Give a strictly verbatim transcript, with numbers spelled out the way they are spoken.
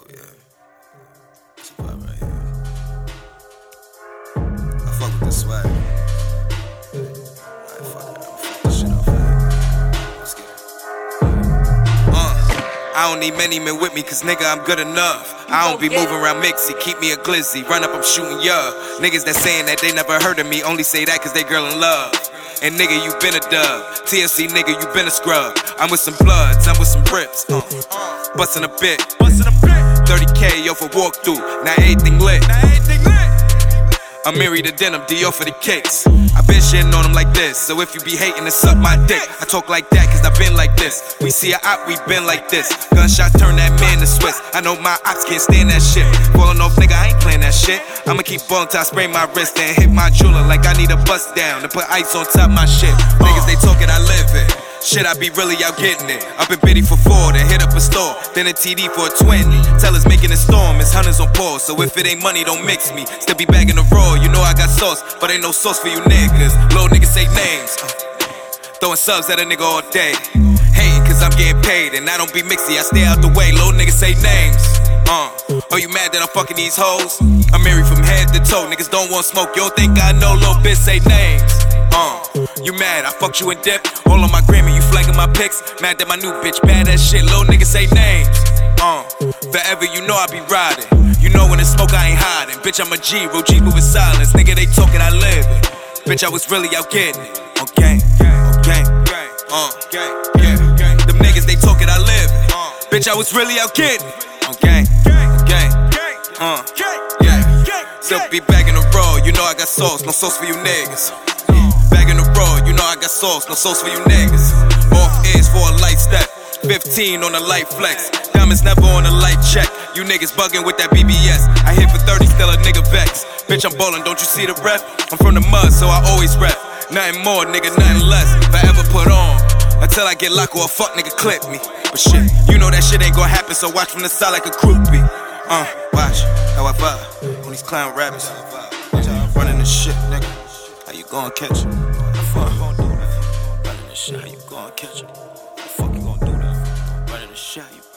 Yeah. That's a vibe right here. I fuck with this swag. Alright, fuck it. I'ma fuck this shit off. Let's get it. Uh, I don't need many men with me, cause nigga, I'm good enough. I don't be moving around mixy, keep me a glizzy. Run up, I'm shooting ya. Niggas that saying that they never heard of me only say that cause they girl in love. And nigga, you been a dub. T L C nigga, you been a scrub. I'm with some bloods, I'm with some rips. Uh, bustin' a bit. thirty K over walkthrough, now everything lit. I'm married to denim, Dior for the kicks. I been shitting on them like this, so if you be hating, then suck my dick. I talk like that cause I been like this. We see a op, we been like this. Gunshot turn that man to Swiss. I know my ops can't stand that shit. Falling off, nigga, I ain't playing that shit. I'ma keep ballin' till I spray my wrist and hit my jeweler like I need a bust down to put ice on top my shit. Niggas, they talking, I live it. Shit, I be really out getting it. Up in Biddy for four, then hit up a store, then a T D for a twenty. Tell us making a storm, it's hunters on pause. So if it ain't money, don't mix me. Still be bagging the raw, you know I got sauce, but ain't no sauce for you niggas. Little niggas say names, uh, throwing subs at a nigga all day. Hating cause I'm getting paid, and I don't be mixy, I stay out the way. Little niggas say names. Uh, are you mad that I'm fucking these hoes? I'm married from head to toe, niggas don't want smoke. You don't think I know, little bitch say names. Uh, you mad, I fucked you in dip. All on my Grammy, you flagging my pics. Mad that my new bitch bad as shit, little niggas say names. Uh, forever you know I be riding. You know when it's smoke I ain't hiding. Bitch, I'm a G, real G moving silence. Nigga, they talking, I live it. Bitch, I was really out getting it. Okay, okay, uh, yeah. Them niggas, they talking, I live it. Bitch, I was really out getting it. Okay, okay, uh, yeah. Still be bagging the roll, you know I got sauce, no sauce for you niggas. Bagging the road, you know I got sauce, no sauce for you niggas. Off ears for a light step, fifteen on a light flex. Diamonds never on a light check. You niggas bugging with that B B S. I hit for thirty, still a nigga vex. Bitch, I'm ballin', don't you see the rep? I'm from the mud, so I always rep. Nothing more, nigga, nothing less. Forever put on, until I get locked or a fuck nigga clip me. But shit, you know that shit ain't gonna happen, so watch from the side like a groupie. Uh, watch how I vibe on these clown rabbits. Running this shit, nigga. How you gon' catch it? What the fuck you gon' do that? Running this shit, how you gon' catch it? What the fuck you gon' do that? Running this shit, how you